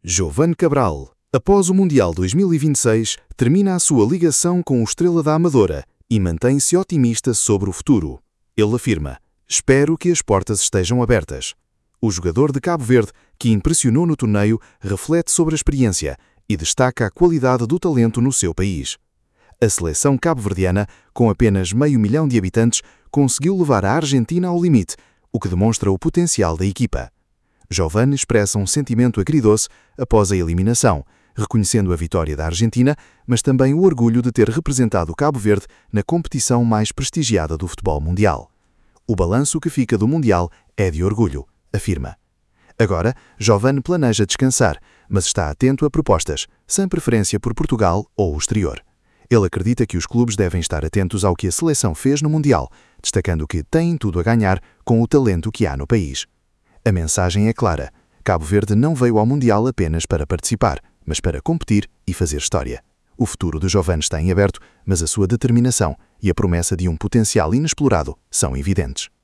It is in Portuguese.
Jovane Cabral, após o Mundial 2026, termina a sua ligação com o Estrela da Amadora e mantém-se otimista sobre o futuro. Ele afirma: "Espero que as portas estejam abertas." O jogador de Cabo Verde, que impressionou no torneio, reflete sobre a experiência e destaca a qualidade do talento no seu país. A seleção cabo-verdiana, com apenas 500.000 de habitantes, conseguiu levar a Argentina ao limite, o que demonstra o potencial da equipa. Jovane expressa um sentimento agridoce após a eliminação, reconhecendo a vitória da Argentina, mas também o orgulho de ter representado Cabo Verde na competição mais prestigiada do futebol mundial. "O balanço que fica do Mundial é de orgulho", afirma. Agora, Jovane planeja descansar, mas está atento a propostas, sem preferência por Portugal ou o exterior. Ele acredita que os clubes devem estar atentos ao que a seleção fez no Mundial, destacando que têm tudo a ganhar com o talento que há no país. A mensagem é clara: Cabo Verde não veio ao Mundial apenas para participar, mas para competir e fazer história. O futuro do Jovane está em aberto, mas a sua determinação e a promessa de um potencial inexplorado são evidentes.